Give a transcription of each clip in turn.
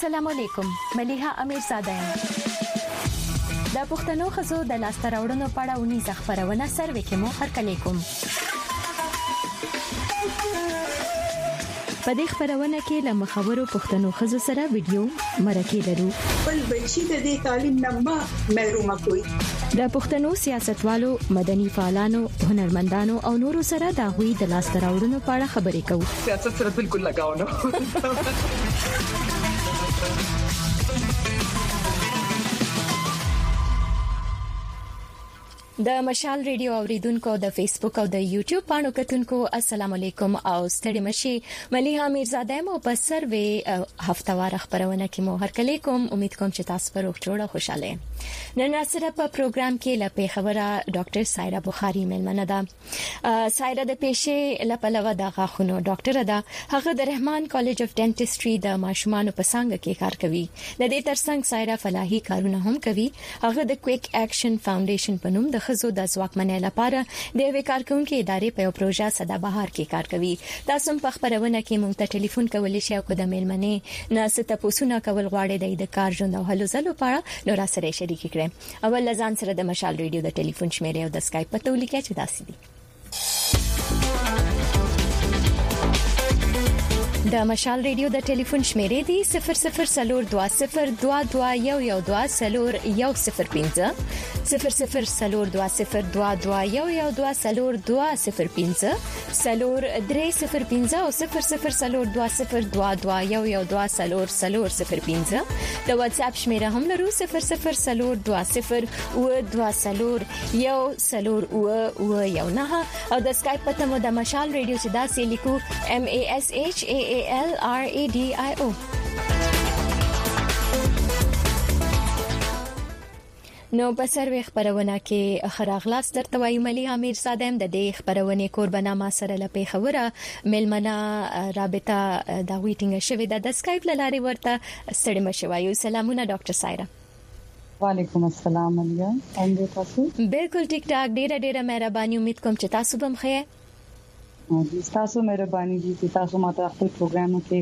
السلام علیکم. ملیحه امیرزاده یم. د پښتنو خزو د لاسته راوړنو په اړه ونی ځخپرونه سروې کې مو هرکلی کوم. په دې خبرونه کې له مخاورو پښتنو خزو سره ویډیو مرکه لرو. بل بچی د دې تعلیم نه محروم کوي. د پښتنو سیاستوالو، مدني فعالانو، هنرمندانو او نورو سره د غوي د لاسته راوړنو په اړه خبرې کوو. سیاست سره بالکل لگاو نه. د مشال ریډیو اوریدونکو، د فیسبوک او د یوټیوب باندې کتونکو السلام علیکم او ستړي مشي. ملیحه امیرزاده مو په سروې هفتوار خبرونه کې مو هرکلی کوم. امید کوم چې تاسو په روغ جوړه خوشاله. نن سره په پروګرام کې لپاره خبره ډاکټر سایرا بخاری ملمنه ده. سایرا د پیښې لپاره د غاښونو ډاکټر ده. هغه د رحمان کالج اف ډنټسټري د ماشومانو په څنګه کې کار کوي. د دې ترڅنګ سایرا فلاحي کارونه هم کوي. هغه د کویک اکشن فاونډیشن په نوم د خزو د ځواکمنۍ لپاره د یو کارکونکو ادارې په پروژه سدابهار کې کار کوي. تاسو په خبرونه کې مونږ ته ټلیفون کولای شئ او د میلمنې ناسه تاسو نه کول غواړئ د کار ژوند او هلو ځلو په اړه نور سره شریک کړئ. اول لزان سره د مشال ریډیو د ټلیفون شمیره او د اسکایپ په تولیکه چې داسې دي. د مشال ریډیو د ټلیفون شمیره دی 0020221112 0020221112 سلور 305 او 0020221112 د واتس اپ شمیره هم لرو 00202010 او د اسکایپ په تمو د مشال ریډیو چې داسې لیکو MASHAALRADIO. نو په سروې خبرونه کې خراغلاس درته وایم ملیحه امیرزاده د دې خبرونه قربانه ما سره لپاره خبره ملمنه رابطه د ویټینګ شوې د اسکایپ لاره ورته ستړي مشوایو. سلامونه ډاکټر سایرا. وعلیکم السلام علیکم. څنګه تاسو؟ بالکل ټیک ټاک. ډیره مهرباني. امید کوم چې تاسو به مخه تاسو مهرباني دي چې تاسو ماته خپل پروګرام کې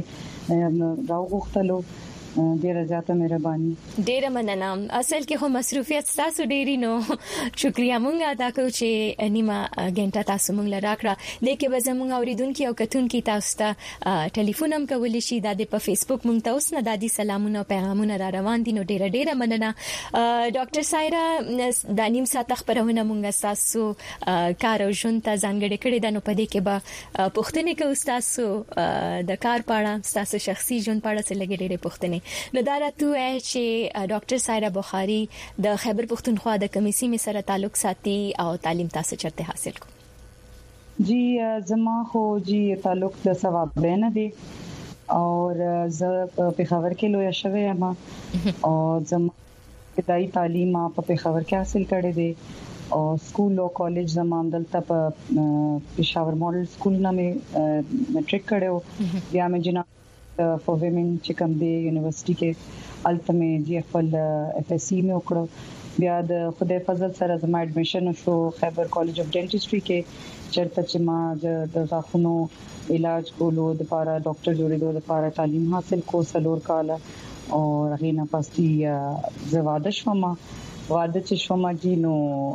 راوغختلو. ډیره زیاته مهرباني. ډیره مننه. اصل کې خو مصروفیت تاسو ډیری نو شکریا مونږ ادا کوو چې نیمه غنټه تاسو مونږ لراکړه. لیکي به زموږ اوریدونکو او کتونکو تاسو ته ټلیفون هم کولای شي. د په فیسبوک مونږ ته اوس نه د سلامونه او پیغامونه را روان دي. نو ډیره مننه ډاکټر سایرا. د نیم ساعت خبرونه مونږ تاسو کار او ژوند ته ځانګړي کړی د نو په دې کې به پوښتنه کوو تاسو د کار په اړه، تاسو شخصي ژوند په اړه څه لګي ډیره پوښتنه. نو دا راته چې ډاکټر سایرا بخاری د خیبر پختونخوا د کمیسي می سره تعلق ساتي او تعلیم تاسو چرته حاصل کو؟ جی زما خو جی تعلق د ثواب نه دی اور زه په خبر کې لوی شوه ما او زما ابتدایي تعلیم په خبر کې حاصل کړې دي او سکول او کالج زما دلته په پېښور ماډل سکول نه مې میټریک کړو. بیا مې جنا فور ویمن چې کوم دی یونیورسيټي کې التمه جی خپل اف اس سی مې وکړو. بیا د خدای فضل سره زما اډمیشن شو خیبر کالج اف ډنټسټري کې چرته چې ما د غاښونو علاج کولو د لپاره ډاکټر جوړېدو لپاره تعلیم حاصل کو سلور کاله او رغینا پاستی زواده شوم. واده چې شوم جی نو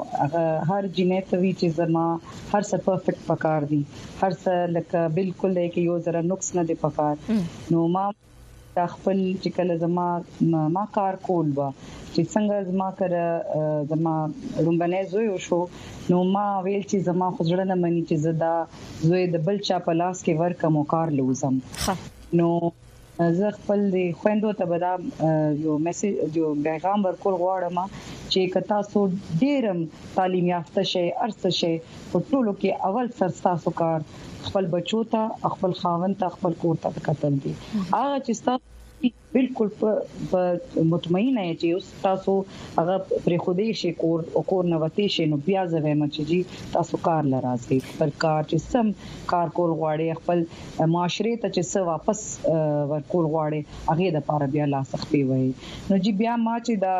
هر جنې ته وی چې زما هر څه پرفیکټ پکار دي، هر څه لکه بالکل دی کې یو ذره نقص نه دی پکار. نو ما خپل چې کله زما کار کول با چې څنګه زما کړه زما رومبنه زوی شو. نو ما ویل چې زما خزړه نه مني چې زدا زوی د بل چا په لاس کې ورکم کار لوزم. نو زه خپل خويندو ته بدا یو میسج جو پیغام ورکول غواړم چې کتا سو ډیرم تعلیم یافته شي ارڅ شي په ټولو کې اول سرستاسو کار خپل بچو ته خپل خاوند ته خپل کور ته کتل دي. هغه چې تاسو بالکل مطمئن یې چې تاسو هغه پر خوده شي کور نه وتی شي. نو بیا زویم چې جی تاسو کار لرازي پر کار چې سم کار کول غواړي خپل معاشره ته چې څه واپس ورکول غواړي هغه د لپاره بیا لاس خپي وي. نو جی بیا ما چې دا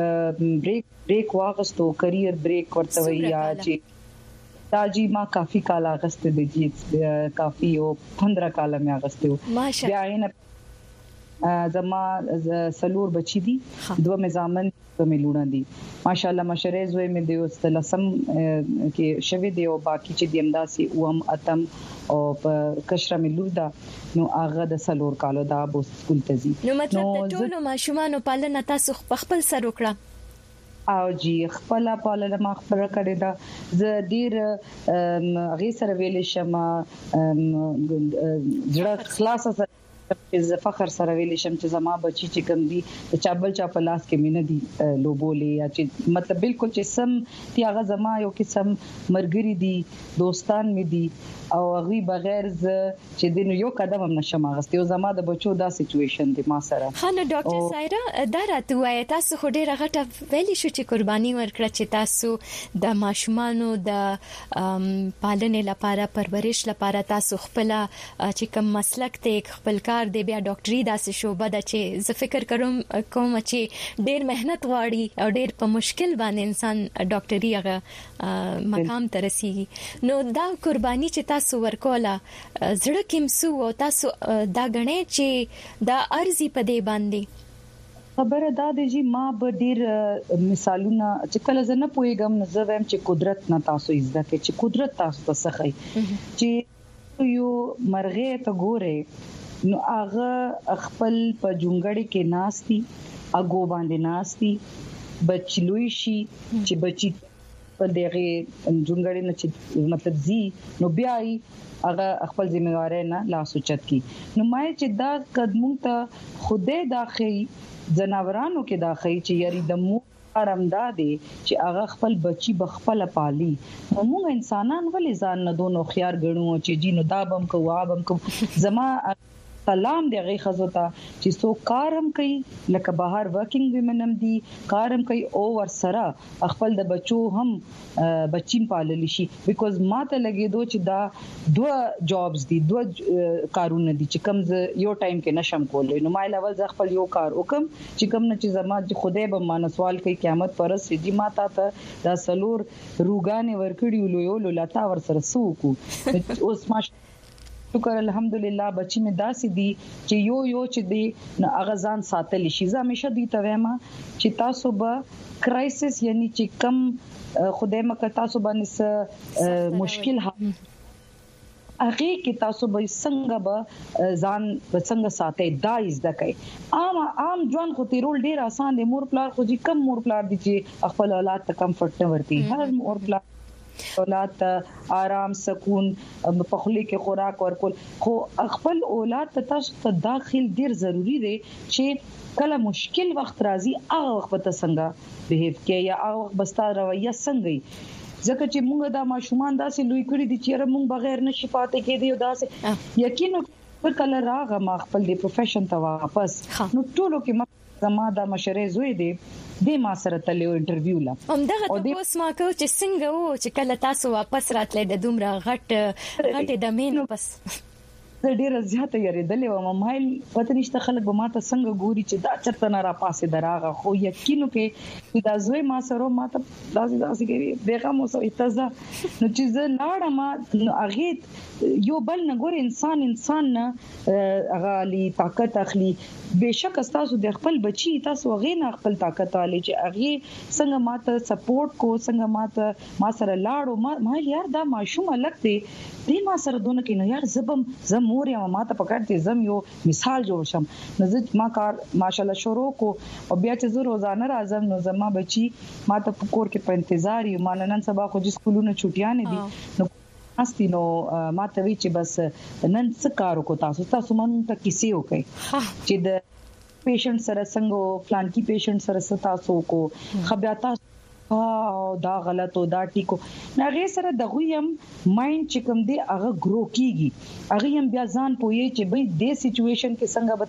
بریک واغستو کریئر بریک ورته وی یا چې دا جی ما کافی کال اغسته دي جی کافی او 15 کال مې اغسته بیا نه زما سلور بچی دي دوه مزامن په ملونه دي ماشاءالله مشره زوی مې دی اوس لسم کې شوی دی او باقی چې دی امداسي اوم اتم او په کشره ملور دا نو هغه د سلور کالو دا بو سکول ته زی نو مطلب د ټولو ماشومان پالنه تاسو خپل سر وکړه او جی خپل پالنه ما خبره کړې دا ز ډیر غي سره ویل شم جړه خلاص سره ز فخر سره ویل شم چې زما بچی چې کوم دي د چابل چا په لاس کې مینه دي لوبولې یا چې مطلب بالکل چې سم تی هغه زما یو قسم مرګري دي دوستان می دي او هغه بغیر ز چې دین یو قدم هم نشم غستې او زما د بچو دا سچويشن دي ما سره خانه ډاکټر سایرا دا راته وایي تاسو خو ډیره غټه ویلي شو چې قرباني ورکړه چې تاسو د ماشومانو د پالنې لپاره پرورش لپاره تاسو خپل چې کوم مسلک ته خپل کار دی بیا ډاکټري داسې شوبه ده چې زه فکر کوم چې ډېر مهنت غواړي او ډېر په مشکل باندې انسان ډاکټري هغه مقام ته رسیږي نو دا قرباني چې تاسو ورکوله زړه کې مسو او تاسو دا غنئ چې دا ارزي په دې باندې خبره دا دی چې ما به ډیر مثالونه چې کله زه نه پوهیږم نو زه وایم چې قدرت نه تاسو زده کې چې قدرت تاسو ته سخی چې یو مرغه ته ګوره نو هغه خپل په جونګړی کې ناشتي اګو باندې ناشتي بچلوي شي چې بچي په دغه جونګړی نه چې مطلب زی نو بیاي هغه خپل ځمېواره نه لاس اوچت کی نو مې چې دا قدمون ته خوده داخلي جناورانو کې داخلي چې یاري د مو ارمدا دي چې هغه خپل بچي بخپل پالي موږ انسانان ولې ځان نه دونو خيار غنو چې جینو دا بم کو وا بم کو زما سلام دی غي خزوتا چې سو کارم کوي لکه بهر ورکینګ ویمنم دي کارم کوي او ور سره خپل د بچو هم بچیم پالل شي بیکوز ماته لګیدو چې دا دوه جابز دي دوه کارونه دي چې کم یو ټایم کې نشم کولای نو مایل اول ځ خپل یو کار وکم چې کم نه چې زما خدای به مان سوال کوي قیامت پرس دي ماته ته دا سلور روغانه ورکړي لولو لتا ور سره سوکو اوس ما شکر الحمدلله بچی می داسې دي چې یو چې دی نه اغزان ساتل شي زه همیشه دی ته وایم چې تاسو به کرایسس یعنی چې کم خدای مکه تاسو باندې مشکل هغه کې تاسو به څنګه به ځان څنګه ساتي دایز دکې عام ځوان خو تیرول ډیر آسان دي مور پلار خو دي کم مور پلار دي چې خپل اولاد ته کمفورت نه ورتي هر مور پلار اولاد آرام سکون په خلی کې خوراک ورکول خو خپل اولاد ته تاسو ته داخل ډیر ضروری دی چې کله مشکل وخت راځي هغه وخت ته څنګه بهیو کې یا هغه وخت بستا رویه څنګه ځکه چې موږ دا ماشومان داسې لوی کړی دي چې موږ بغیر نشي پاتې کېدی او داسې یقین پر کله راغه ما خپل دی پروفیشن ته واپس نو ټولو کې زما د مشره زوی دی د ما سره تلو انټرویو لا همدغه تاسو ما کو چې څنګه وو چې کله تاسو واپس راتلې د دومره غټ د مين پس ډیره زیاته یریدلې و مایل پته نشته خلک به ماته څنګه ګوري چې دا چرته نه را پاسه دراغه خو یقینو کې دا زوی ما سره ماته داسې کوي بیغه مو سو اتزه نو چې زه لاړم هغه یو بل نه ګور انسان نه هغه لی طاقت اخلي بهشک تاسو د خپل بچي تاسو غي نه خپل طاقت علي چې هغه څنګه ماته سپورټ کو څنګه ماته ما سره لاړو ما یار دا ماشوم الګ دی دې ما سره دونه کې نه یار زم مور یا ماته پکړتي زم یو مثال جوړ شم نو ما کار ماشالله شروع کو او بیا چې زه روزانه راځم نو زما بچي ماته په کور کې په انتظار یو ماننن سبا خو چې سکولونو چھټیاں دي نو اصلي نو ماته وی چې بس نن څه کار کو تاسو مونږ ته کیسه وکي چې د پیشنټ سره څنګه فلان کی پیشنټ سره تاسو کو خبرتا دا غلط او دا ټیکو نغه سره دغه يم مایند چې کوم دی هغه ګرو کیږي هغه يم بیا ځان پوي چې به د سچويشن کې څنګه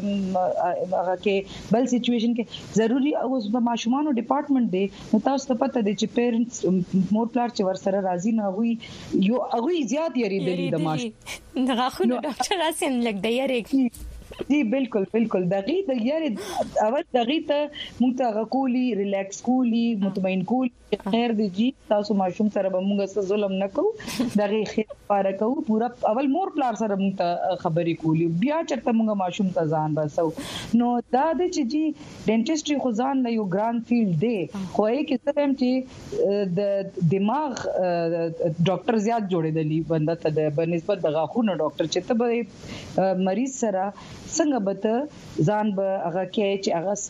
به هغه کې بل سچويشن کې ضروری اوس د ماشومانو ډپارټمنټ دی نو تاسو ته پته دی چې پیرنټس مور پلار چې ور سره راضي نه وي یو هغه زیات یری دلی د ماش دغه خو ډاکټر اسیم لګ دی یری جی بالکل دغه یاري اول دغه ته موږ ته غکولي ریلیکس کولی مطمئن کولی خیر دی جی تاسو ماشوم سره به موږ ظلم نکو دغه خیر لپاره کو پورا اول مور پلار سره موږ ته خبرې کولی بیا چرته موږ ماشوم ته ځان بسو نو دا د چې جی ډینټیسټري خو ځان له یو ګران فیلډ دی خو یې کې څه هم چې د دماغ ډاکټر زیات جوړېدلی بنده ته د بنسبت د غاښونو ډاکټر چې ته مریض سره څنګه به ځان به هغه کې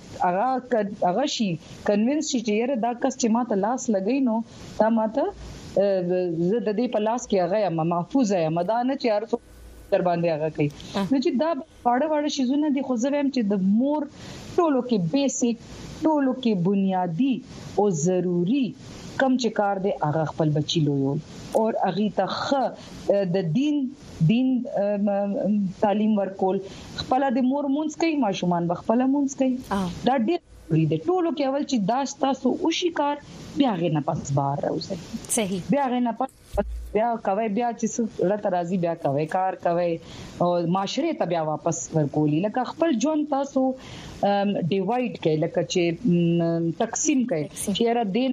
چې هغه شي کنوینس شي چې دا کس چې ماته لاس لګی نو دا ماته زه د دې په لاس کې هغه محفوظ یم دا نه چې هر څو در باندې هغه کوي نو چې دا واړه شیزونه دي خو زه هم چې د مور ټولو کې بیسیک ټولو کې بنیادی او ضروری کم چې کار دی هغه خپل بچی لویول او هغه ته د دین تعلیم ورکول خپل د مور مونږ کوي ماشومان بخپل مونږ کوي دا ډېر دی ټولو کې اول چې داس تاسو او شکار بیا غې نه پس بار راوځي صحیح بیا غې نه پس بیا کوي بیا چې لته راځي بیا کوي کار کوي او معاشره ته بیا واپس ورکولي لکه خپل ژوند تاسو ډیوایډ کړئ لکه چې تقسیم کړئ چې را دین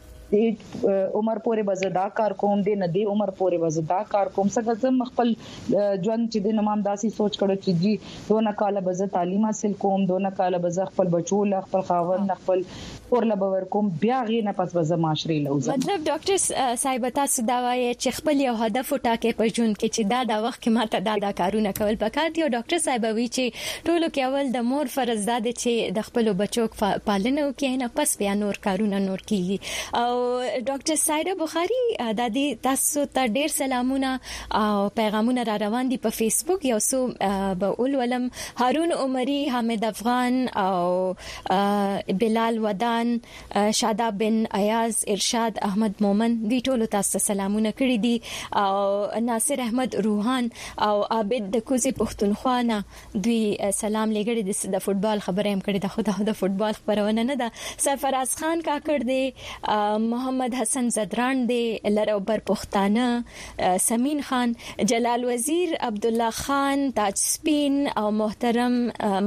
عمر پورې بزدا کار کوم دي نه دی عمر پورې بزدا کار کوم څنګه زم خپل ژوند چې د نمام داسي سوچ کړو چې جی دونه کال بز تعلیم حاصل کوم دونه کال بز خپل بچو ل خپل خاوند خپل ورله باور کوم بیا غې نه پس بز معاشري لوزم مطلب ډاکټر صاحب تاسو دا وایي چې خپل یو هدف وټاکې په ژوند کې چې دا وخت کې ماته دا کارونه کول پکار دي او ډاکټر صاحب وایي چې ټولو کې اول د مور فرض ده چې د خپل بچو پالنه وکړي نه پس بیا نور کارونه نور کیږي او ډاکټر سایده بخاری د دې تاسو ته ډیر سلامونه او پیغامونه را روان دي په فیسبوک یو څو به ولولم هارون عمری حامد افغان او بلال ودان شاداب بن ایاز ارشاد احمد مومن دوی ټول تاسو سلامونه کړی دي او ناصر احمد روحان او عابد د کوزي پښتونخوا نه دوی سلام لګړي د فوتبال خبره هم کړی د خدای د فوتبال خبرونه نه ده سرفراز خان کاکړ دی محمد حسن زدران دی لرو بر پښتانه سمین خان جلال وزیر عبد الله خان تاج سپین او محترم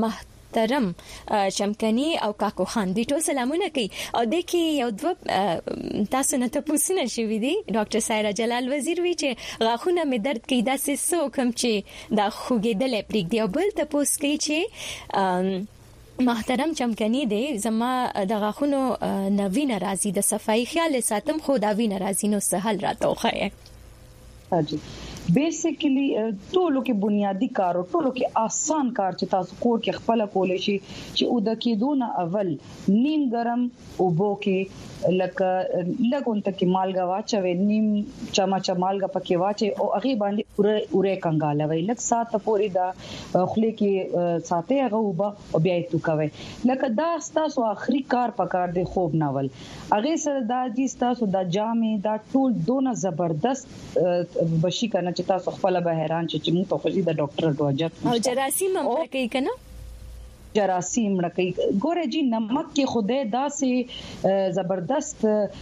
شمکنی او کاکو خان دي ټول سلامونه کوي او د کې یو دو تاسو نه ته پوښتنه شوې دي ډاکټر سایرا جلال وزیر وی چې غاښونه مې درد کوي دا څه کوم چې دا خوګېدل پرېږ دی او بل ته پوښتنه کوي چې محترم چمکنی دی زما د غاښونو نوی ناراضي د صفائی خیال ساتم خو دا وی ناراضي نو سهل راتوخه حاجی بیسیکلی ټولو کې بنیادی کار او ټولو کې آسان کار چې تاسو کور کې خپل کولای شي چې او د کېدون اول نیم ګرم او بو کې لکه لګون ته کې مالګه واچوي نیم چمچ مالګه پکې واچي او هغه باندې اوره کنګالوي لکه ساته پوری دا خله کې ساته هغه وبا او بیا یې توکوي لکه دا تاسو اخري کار پکار دی خوب ناول هغه سره دا چې تاسو د جامې دا ټول دونه زبردست بشي کنه چې تاسو خپل به حیران چې موږ ته خو د ډاکټر روجت او جراثیم هم کوي کنه جراثیم رکی ګوره جی نمک کې خوده داسې زبردست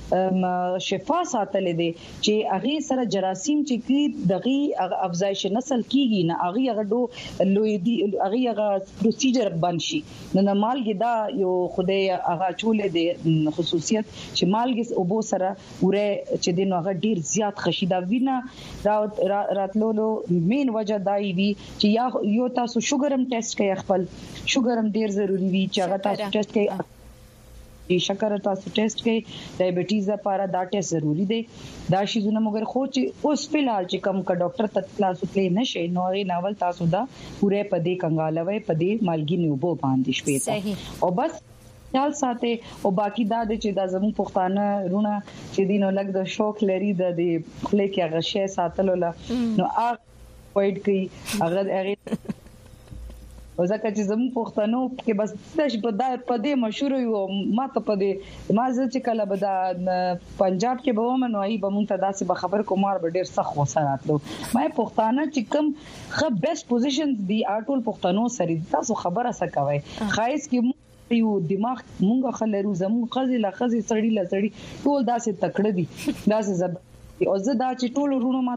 شفا ساتل دي چې هغه سره جراثیم چې کی دغه افزایش نسل کیږي نه هغه دو لوی دي هغه پروسیجر بنشي نو مالګه دا یو خوده هغه چولې دي خصوصیت چې مالګه او بو سره وره چې دینو هغه ډیر زیات خشیدا وینا راتلولو مین وجه دای وی چې یو تاسو شوګرم ټیسټ کوي خپل شوګر ډیر ضروری وی چې هغه تاسو ټیسټ کوي شکر تاسو ټیسټ کوي ډایبټیز لپاره دا ټیسټ ضروری دی دا شیزونه مګر خو چې اوس فلحال چې کم کا ډاکټر تاسو پلي نشي نو غي ناول تاسو دا پوره پدې کنګالوي پدې مالګي نیوبو باندې شپې او بس خیال ساته او باقی دا چې دا زمو پښتانه رونه چې دینو لګ د شوق لري د خله کې هغه شی ساتلو نو هغه وایډ کوي هغه او ځکه چې زموږ پښتنو کې بس څه په دې مشهور یو ماته په دې ما چې کله به د پنجاب کې به ومنو ای به مونږ ته داسې به خبر کومار به ډیر سخت وسراتلو مې پښتانه چې کوم خ بیسټ پوزیشنز دی اټول پښتنو سره تاسو خبره سکوي خایس کې یو دماغ مونږ خلرو زموږ خزي لا خزي سړی لا سړی ټول داسې تکړه دي داسې زب او زه دا چې ټول ورونو ماته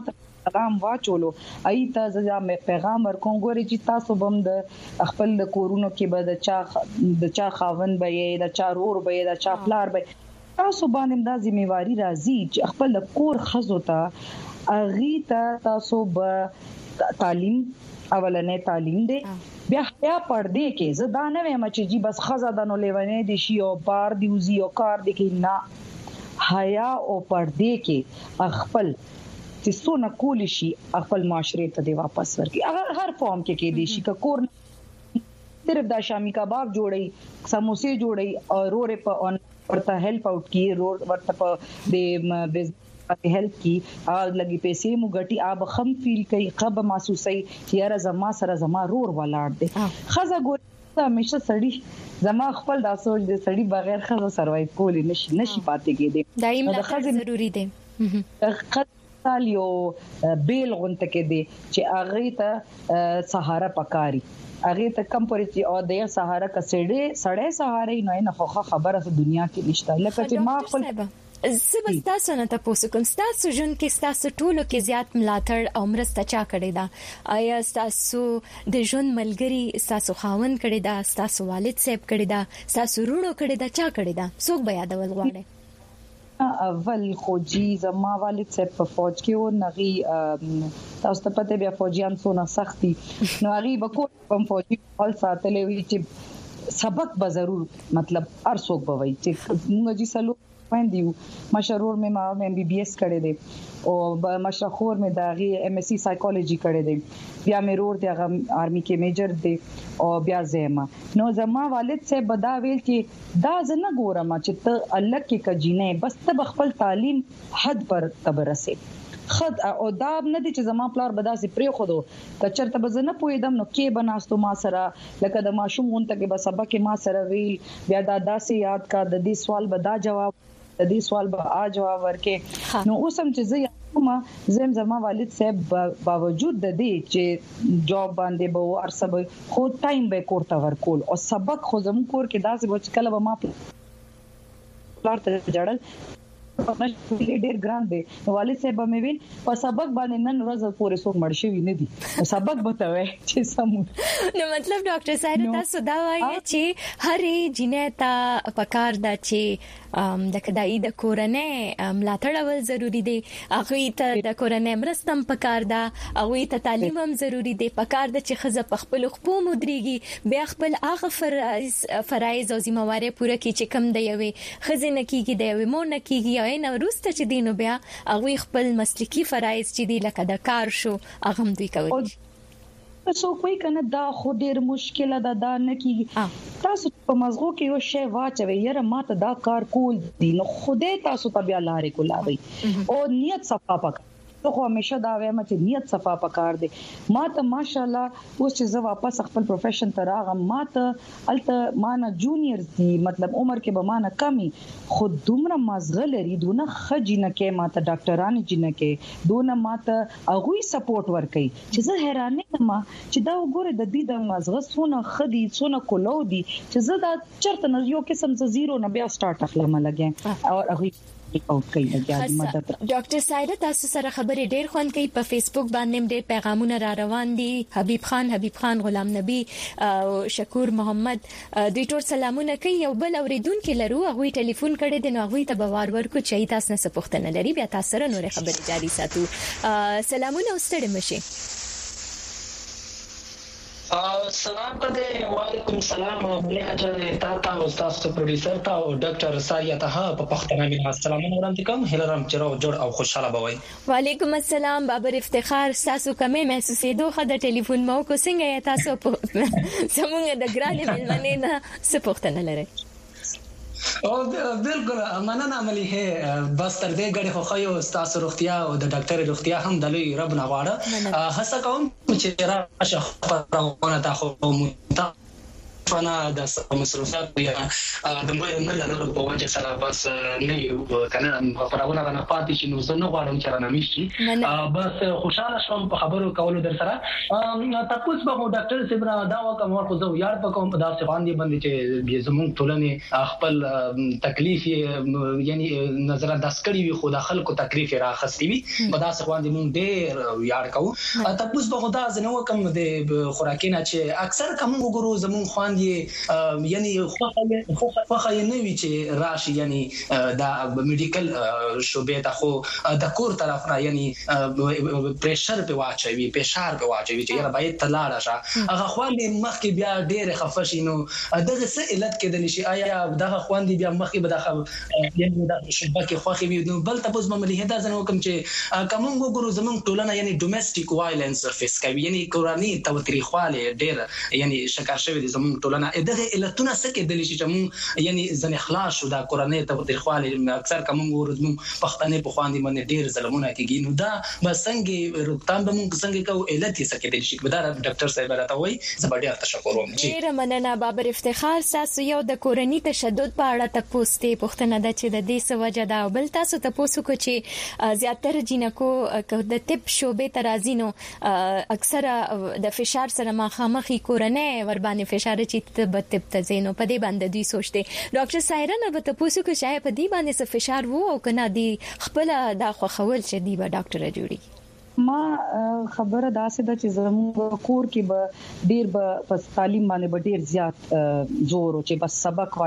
قدم واچولو ایته ځا پیغام ورکوم ګوري چې تاسو بم د خپل د کورونو کې به د چا خاوند به د چا رور به د چا پلار به تاسو باندې د ځمېواري راځي چې خپل کور خزو ته اغه تاسو به تعلیم اولنې تعلیم دی بیا حیا پردې کې زدا نه وایم چې جی بس خزا د نو لیونې دي شي او بار دیوزي او کار دي کې نه حیا او پردې کې خپل چې څونه کول شي خپل معاشره ته دی واپس ورکی هر فارم کې دي شي کور صرف دا شامي کباب جوړي سموسې جوړي او رورې په ورته هیلپ اوټ کی رور ورته په د هیلپ کی لګي پیسې مو غټي اب خم فیل کوي قب محسوسي یاره زما سره زما رور ولاړ دي خزه ګور همیشه سړی زما خپل دا سوچ دي سړی بغیر خزه سروایو کولی نشي پاتې کېدی دایم لا ضروری دي خالیو بیل غونته کې دي چې اغه ته سهارا پکاري اغه ته کم پرې او د سهارا کسړې سهارې نه خو خبره په دنیا کې نشته لکه چې ما خپل زبستاسو نه تاسو کوم تاسو جون کې تاسو ټولو کې زیات ملاتړ او مرسته چا کړی دا آیا تاسو د جون ملګری تاسو خاون کړی دا تاسو والد صاحب کړی دا تاسو رونو کړی دا چا کړی دا څوک بیا د ول غواړي اول خوجی زما والد صاحب په فوج کې و نغي تاسو ته پته بیا فوجیان سونه سختي نو هغه بکو په فوجي حال ساتلې وی چې سبق به ضرور مطلب ارڅوک بوي چې موږ جی سلو دیو مشرور میں ما MBBS کړی دی او مشرخور میں داغي MSc سایکولوژي کړی دی بیا مې رور دی هغه آرمي کې میجر دی او بیا زما نو زما والد سے بدا ویل چې دا زنه ګورم چې ته الله کې کجینه بس ته خپل تعلیم حد پر تبرسه خد او دا نه دي چې زما پلار بدا سي پری خودو کچرته بزنه پویدم نو کې بناستو ما سره لکه د ماشوم اون ته به سبق ما سره ویل بیا دا داسې یاد کا د دې سوال بدا جواب د دې سوال به جواب ورکې نو اوسم چې زم زما والد صاحب باوجود د دې چې جاب باندې به ارسب خو ټایم به کوړه ورکول او سبق خو زم کور کې داسې بچ کله به ما پلار ته جړل ډېر ګران دی والد صاحب مې ویل په سبق باندې نن ورځ پورې څوک مړ شوی نه دي سبق بتاوي چې سمو نو مطلب ډاکټر صاحب تاسو دا وایي چې هرې جنیتا پکار دا چې د کدائی د کورنۍ ملاتړ ول ضروری دی هغه ته د کورنۍ مرستم پکار دا هغه ته تعلیم هم ضروری دی پکار د چې خزه په خپل خپو مدريږي بیا خپل هغه فرایض او ذمہواری پوره کی چې کم دی وي خزینه کیږي دی وي مور نه کیږي نو روسته چې دینو بیا هغه خپل مسلکی فرایض چې دی لکه د کار شو هغه هم دوی کوي تاسو کوی کنه دا خو ډیر مشکله ده نه کیږي تاسو په مزغو کې یو شی واچوي یره ماته دا کار کول دي نو خوده تاسو ته بیا لارې کولاوي او نیت صفا پک تو خو همیشه دا وایم چې نیت صفا پکار دي ماته ماشاءالله اوس چې زه واپس خپل پروفیشن ته راغم ماته الته مانه جونیئر دي مطلب عمر کې به مانه کمی خود دومره مزغه لري دونه خجینه کې ماته ډاکټرانو جنه کې دونه ماته اغوي سپورټ ورکي چې زه حیرانه ما چې دا وګوره د دې د مزغه سونه خدي سونه کولو دي چې زه دا چرته نه یو قسم ز زیرو نه بیا سٹارټ اخلم لګم او اغوي ډاکټر سایده تاسو سره خبرې ډېر خوند کوي په فیسبوک باندې ډېر پیغامونه را روان دي حبیب خان غلام نبی او شکور محمد دوی ټول سلامونه کوي یو بل اوریدونکو لرو هغه ټلیفون کړي د نوغوي ته بوار ورکو چې تاسو نه سپوښتنه لري بیا تاسو سره نور خبرې جاري ساتو سلامونه ستړي مشي سلام پدې وعلیکم السلام مليحه جان تا استاد پروډوسر تا او ډاکټر سایه ته په پښتنه کې السلام وړاندې کوم هلرم چرو جوړ او خوشاله بوي وعلیکم السلام بابر افتخار تاسو کومه محسوسې دوه د ټلیفون مو کو څنګه تاسو زمونږ د ګرانې ملمنې نه سپوښتنه لري او بالکل مننه مليحه بس تر دې غړي خو خو استاد روغتیا او د ډاکټر روغتیا هم د لوی رب نه غواړه هڅه کوم چې راشه خبرونه تا خو فنا د مصروفات یا د موږ نه لرلو په وجه سره بس نه یو کنه خبرونه نه پاتې شي نو زه نه غواړم چې رانه مشي بس خوشاله شوم په خبرو کولو در سره تاسو به ډاکټر سیبرا دا وکم ورکو زه یار په کوم په داسې باندې باندې چې زموږ ټولنه خپل تکلیف یعنی نظر انداز کړی وي خو د خلکو تکلیف راخستي وي په داسې باندې مونږ ډېر یار کوو تاسو به خدا زنه وکم د خوراکینه چې اکثر کوم وګورو زموږ خواندې یعنی خوخه نه وی چې راشي یعنی دا میډیکل شوبې ته خو د کور طرف نه یعنی پریشر په واچوي فشار په واچوي چې یاره باید تلاړه شه هغه خواندې مخکې بیا ډېر خفشي نو دغه څه علت کېدل شي آیا دغه خواندې بیا مخکې به د یعنی د شبکه خوخي وي نو بل تاسو به ملي هدا زنه وکم چې کوم وګورو زموږ ټولنه یعنی ډومېسټیک وایلنس فیس کوي یعنی کورنۍ توتریخواله ډېر یعنی شکار شوی د زموږ ټولنه دغه علتونه څه کېدل شي چې موږ یعنی ځنې خلاص شو د کورنۍ توتریخواله اکثر کوم وګورو زموږ پښتنې په خواندې باندې ډېر ظلمونه کېږي نو دا بس څنګه روکتام به موږ څنګه کوو علت یې څه کېدل شي بدار ډاکټر صاحب راته وایي زه به ډېر تشکر وکړم ډېر مننه بابر افتخار تاسو یو د کورنۍ تشدد په اړه تاسو ته پوښتنه ده چې د دې څه وجه ده بل تاسو ته پوښتنه کو چې زیاتره جنکو د طب شوبې ترازینو اکثره د فشار سره مخامخي کورنۍ ور باندې فشار چې طب ته زینو په دې باندې دوی سوچته ډاکټر سایرا نه به تاسو کو شاید په دې باندې څه فشار وو او کنه دی خپل د خوخول چې دی به ډاکټر جوړي ما خبره داسې ده چې زموږ کور کې به ډیر به په تعلیم باندې به ډیر زیات زور او چې بس سبق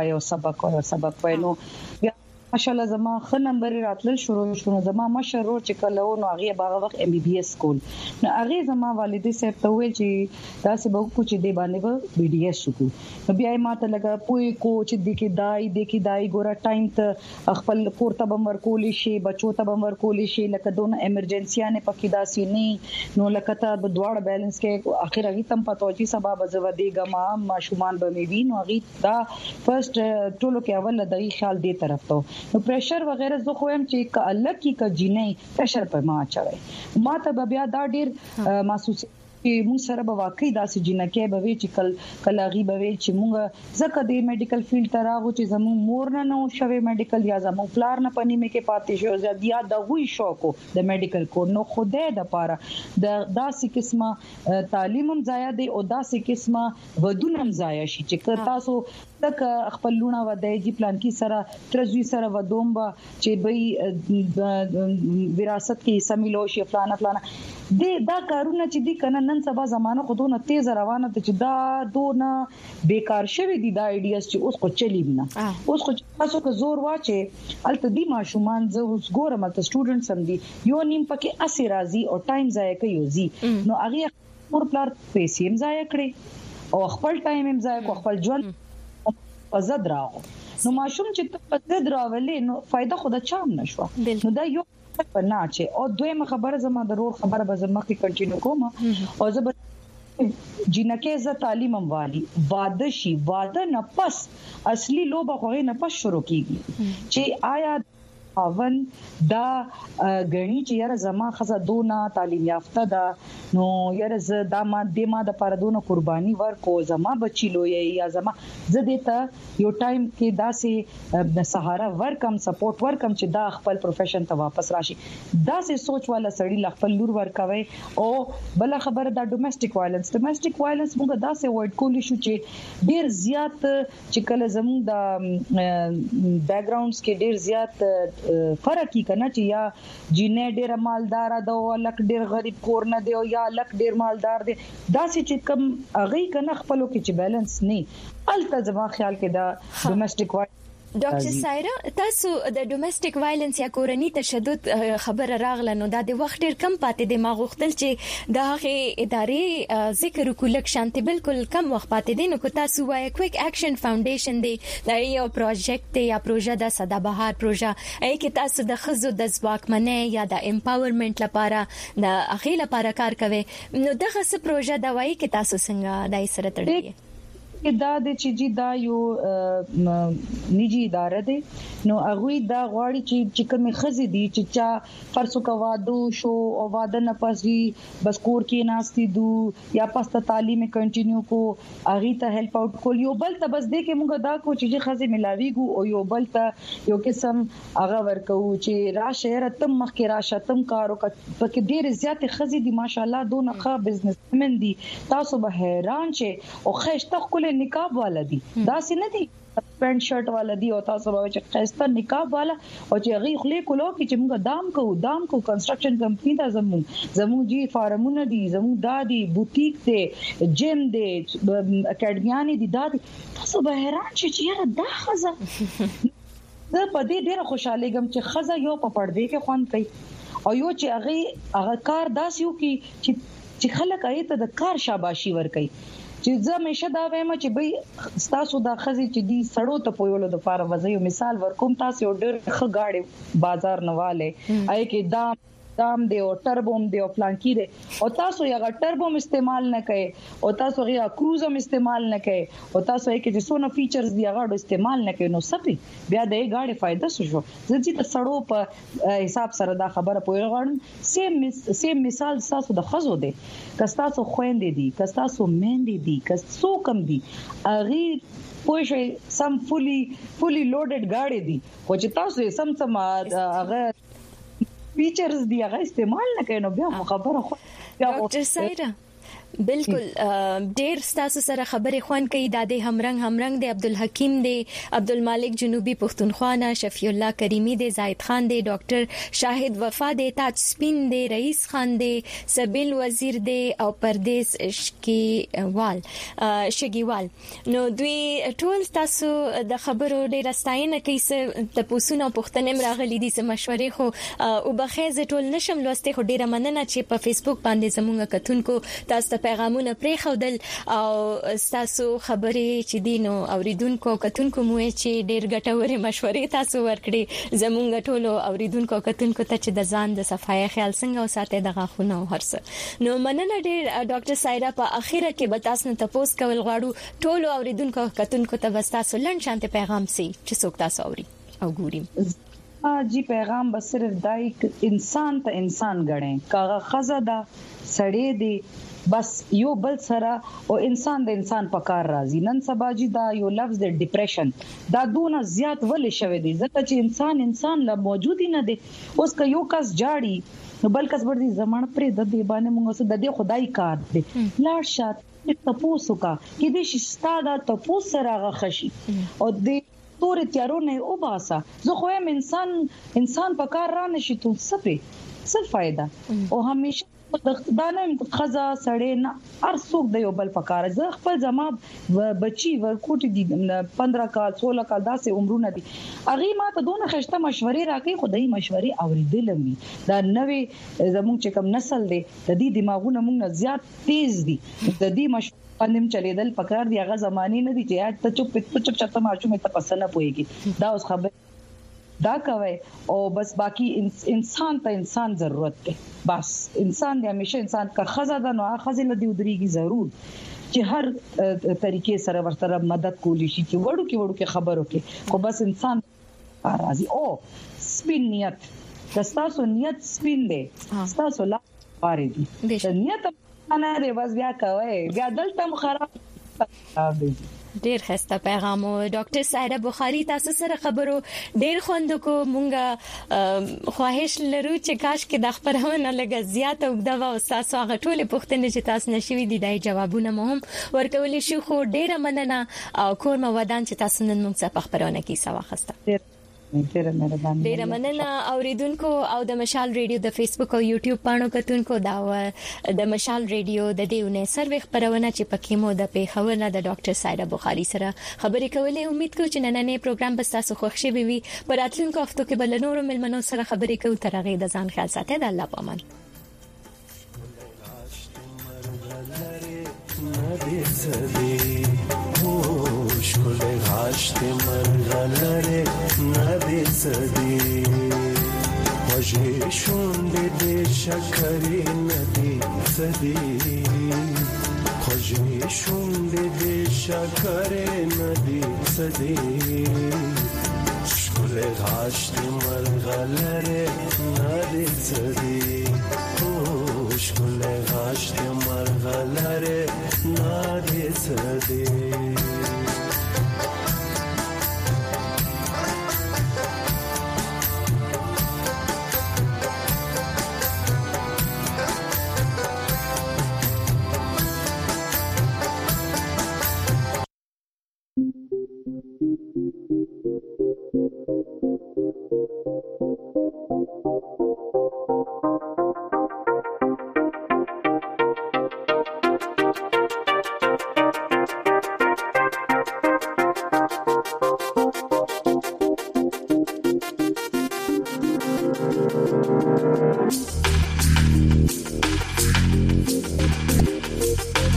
وایو نو ماشاءالله زما خ نمبر راتل شروع شونه زما مشرور چې کله نو هغه باغ وخت ام بي بي اس سکول نو هغه زما والدې صاحب ته ویل چې تاسو به کو چې دی باندې به بي ډي اس وکړو نو بیا ما ته لګا پوي کو چې د کی دای ګوره ټایم ته خپل پورته بمر کولې شي بچو ته بمر کولې شي لکه دونه ایمرجنسي نه پکې داسي نه نو لکه ته د دواړه بیلانس کې اخر هغه تم پاتوجي سبب زو دیګه ما شومان به مې وین او هغه دا فرست ټولو کې اول د خیال دی طرف ته نو پریشر وغیرہ زه خو هم چې ک الګ کی ک جنې پریشر په ما چوي ما ته بیا دا ډیر محسوس چې موږ سره به واقعي داسې جنکه به وی چې کلاغي به وی چې موږ زکه د میډیکل فیلډ ته راغو چې زموږ مور نه نو شوي میډیکل یا زموږ پلار نه پني مې کې پاتې شو زیات یا د غوي شوق د میډیکل کو نو خوده د پاره د داسې قسمه تعلیم هم ضایع دي او داسې قسمه ودونه هم ضایع شي چې تاسو تک خپل لونه ودای جی پلان کې سره ترزوی سره ودومبا چې به وراثت کې سميلو شي فلانه دا کارونه چې دي کنه نن سبا زمانه خودونه تیز روانه ته چې دا دونه بیکار شوی دي دا ایډیاز چې اوس کو چلیم نه اوس خو تاسو که زور واچي الته دي ماشومان زه اوس ګورم الته سټوډنټس هم دي یو نیم پکې اسی راضي او ټایم ضایع کوي نو هغه مور پلار پیسې هم ضایع کړی او خپل ټایم هم ضایع کو خپل ژوند پزد راغو نو ماشوم چې په پزد راولې نو فائدہ خود چام نشو نو دا یو نه چې او دویمه خبره زما ضرور خبره به زما کې کنټینیو کوم او زه جنکه ز تعلیم هم والی واده نه پس اصلي لوبه خو نه پس شروع کیږي چې آیا اون دا غني چې یاره زما خزه دونه تعلیم یافته ده نو یاره ز دا ما د پردونه قرباني ورکو زما بچی لوی یا زما زه دته یو ټایم کې داسې د سهارا ورکم سپورټ ورکم چې دا خپل پروفیشن ته واپس راشي داسې سوچ والا سړی خپل لور ورکوي او بل خبره دا ډومېسټک وایلنس موږ داسې ورډ کولی شو چې ډیر زیات چې کله زموږ د بیک ګراوندز کې ډیر زیات فرق کی کنه چې یا جنې ډیر مالدار ده او لک ډیر غریب کور نه دی او یا لک ډیر مالدار دی دا چې کم اغه کنه خپلو کې چې بیلانس نه الته زما خیال کې دا ډومېسټک ډاکټر سایرا تاسو د ډومېسټک وایلنس یا کورنۍ تشدد خبره راغله نو د وخت ډیر کم پاتې دی ما غوښتل چې د هغه ادارې ذکر وکړل شانتي بالکل کم وخت پاتې دی نو کو تاسو وایي کویک اکشن فاونډیشن دی دا یو پروژیکټ یا پروژه د سدابهار پروژه ای کې تاسو د خزو د ځواکمنۍ یا د امپاورمنت لپاره د اخیل لپاره کار کوي نو دغه څه پروژه دا وایي کې تاسو څنګه دای سره تړلې دا د چې دا یو نجی اداره ده نو هغه دا غواړي چې کومه خزي دي چې چا فرض کوادو شو او واده نه پسي بس کور کې ناشتي دو یا پسته تعلیم کنټینیو کو هغه ته هیلپ اوټ کول یو بل ته بس دې کې موږ دا کو چې خزي ملاويګو او یو بل ته یو قسم هغه ورکو چې راشه رتم مخکې راشه تم کارو پکې ډېر زیات خزي دي ماشاالله دونه ښه بزنسمن دي تاسو به حیران شئ او خشته خپل نقاب والا دي دا سینه دي پینټ شرټ والا دي او تاسو به چې خسته نقاب والا او چې غي خلی کولو چې موږ دام کو کنستراکشن کمپنی دا زمو جی فارمونه دي زمو دادي بوتیک ته جیم دي اکیډمیانې دي دا تاسو به حیران شئ چې یاره دا خزه زه په دې ډیره خوشاله یم چې خزه یو په پردې کې خوان کوي او یو چې هغه کار داسیو چې خلک ایت د کار شاباشي ور کوي چې زه مشه دا وایم چې بای تاسو دا خزي چې دی سړو ته پویولو د فار وځي مثال ورکوم تاسو ډېر ښه گاډي بازار نواله اې کې دام دی او ټربوم دی او پلانکی دی او تاسو یو ټربوم استعمال نه کوي او تاسو غیا کروزم استعمال نه کوي او تاسو یې کې چې سونه فیچرز دی هغه استعمال نه کوي نو سپي بیا د گاډي فائدہ شو ځکه چې سړو په حساب سره دا خبره پوي غواړم سیم مثال تاسو د خزو دی کستاسو خويندې دي کستاسو مېندې دي کستاسو کم دي اغي پوه سم فولي لوډډ گاډي دي خو چې تاسو سم هغه فیچرز دی هغه استعمال نه کوي نو بیا خبره خو ډاکټر سایرا بالکل ډیر تاسو سره خبرې خوان کوي د همرنګ د عبدالحکیم دی عبدالمالک جنوبي پښتونخوا نه شفیع الله کریمی دی زاید خان دی ډاکټر شاهد وفا دی تاج سپین دی رئیس خان دی سبیل وزیر دی او پردیس شګیوال نو دوی ټول تاسو د خبرو ډیر ستاینه کوي د پوسونو پښتنې راغلي دي سم مشورې خو او بخیز ټول نشم لوسته خو ډیره مننه چې په فیسبوک باندې زموږ کتونکو تاسو پیغامونه پرې خودل او تاسو خبرې چې دینو اوریدونکو کتونکو مو چې ډېر ګټورې مشورې تاسو ورکړي زمونږ ټولو اوریدونکو کتونکو ته چې د ځان د صفای خیال څنګه وساتئ د غاښونو هرڅه نو مننه ډېر ډاکټر سایرا په اخیره کې به تاسو ته پوس کول غواړو ټولو اوریدونکو کتونکو ته تاسو لنډ شانته پیغام سي چې څوک تاسو اوري او ګوري جی پیغام بس صرف دای انسان ته انسان غړي کاغه خزه دا سړې دی بس یو بل سره او انسان د انسان په کار راځي نن سبا جی دا یو لفظ د ډیپریشن دا دونه زیات ولې شوی دی ځکه چې انسان لا موجود نه دی اوس که یو کس جاړي نو بل کس ورته زمانه پرې د دې باندې موږ د دې خدای کار دی لاړ شات تاسو کا کې دې شستا دا تاسو سره غخشي او د تور تیارو نه او باسا زه خو هم انسان په کار را نشي ته څه فائدہ او همیشه دا نه خزا سړې نه هر څوک د یو بل پکاره زه خپل زما بچي ورکوټي دي 15 کال 16 کال داسې عمرونه دي اغه ما ته دونه خشته مشورې راکې خدای مشورې اوریدل مې دا نوې زموږ چې کوم نسل دی د دې دماغونه موږ زیات تیز دي د دې مشورې باندې چلیدل پکار دی هغه زماني نه دي چې یاد ته چپ چپ ماشوم ته پسنه پويږي دا اوس خبر دا کوي او بس باقی انسان ته انسان ضرورت ده بس انسان دی همیشه انسان کا خزه ده نو خزه له دی ودريږي ضرور چې هر طریقې سره ورسره مدد کولی شي چې وړو کې خبرو کې خو بس انسان راضي او سپین نیت تاسو نیت سپین دی تاسو لا پاره دي نیت نه دی بس بیا کوي بیا دلته خراب دی ډیر خسته پیغام او ډاکټر سایرا بخاری تاسو سره خبرو ډیر خوند کو مونږه خواهش لرو چې کاش کې د خبرونه لګ زیات او د تاسو هغه ټول پوښتنې چې تاسو نشوي دي د جوابونه مهم ورکول شي خو ډیر مننه او کور مو ودان چې تاسو نن موږ څخه خبرونه کی سوا خسته ډیر مننه اوریدونکو او د مشال ریډیو د فیسبوک او یوټیوب پاڼو کتونکو دا د مشال ریډیو د دیونه سروي خبرونه چې پکې مو د پیښور نه د ډاکټر سایرا بخاری سره خبرې کولې امید کوم چې نننې پروګرام به تاسو خوښ شي وي په راتلونکو هفتو کې بل نور ملمنو سره خبرې کوو تر هغه د ځان خیال ساتئ د الله په امان غاشت مرغلره ندی سدی وجه شونده دی شکری ندی سدی وجه شونده دی شکری شکره ندی صدی شکل غاشت مرغلره ندی صدی شکل غاشت مرغلره ندی صدی